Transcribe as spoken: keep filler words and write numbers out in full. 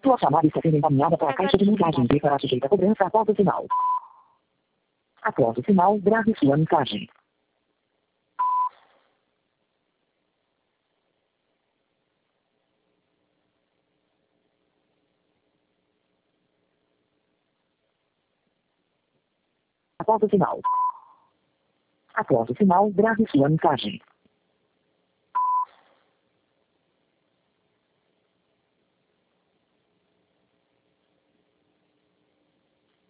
Sua chamada está sendo encaminhada para a caixa de mensagens e será sujeita a cobrança após o sinal. Após o sinal, grave sua mensagem. Após o sinal. Após o sinal, grave sua mensagem.